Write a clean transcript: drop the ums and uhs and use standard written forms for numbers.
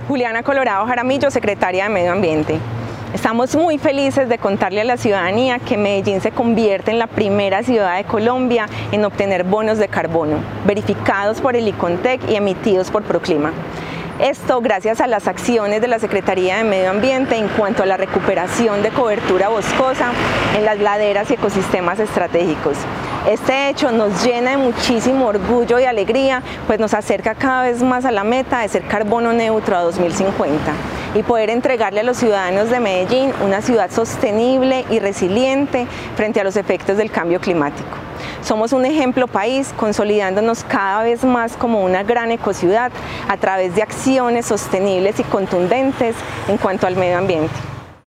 Juliana Colorado Jaramillo, secretaria de Medio Ambiente. Estamos muy felices de contarle a la ciudadanía que Medellín se convierte en la primera ciudad de Colombia en obtener bonos de carbono, verificados por el ICONTEC y emitidos por Proclima. Esto gracias a las acciones de la Secretaría de Medio Ambiente en cuanto a la recuperación de cobertura boscosa en las laderas y ecosistemas estratégicos. Este hecho nos llena de muchísimo orgullo y alegría, pues nos acerca cada vez más a la meta de ser carbono neutro a 2050 y poder entregarle a los ciudadanos de Medellín una ciudad sostenible y resiliente frente a los efectos del cambio climático. Somos un ejemplo país, consolidándonos cada vez más como una gran ecociudad a través de acciones sostenibles y contundentes en cuanto al medio ambiente.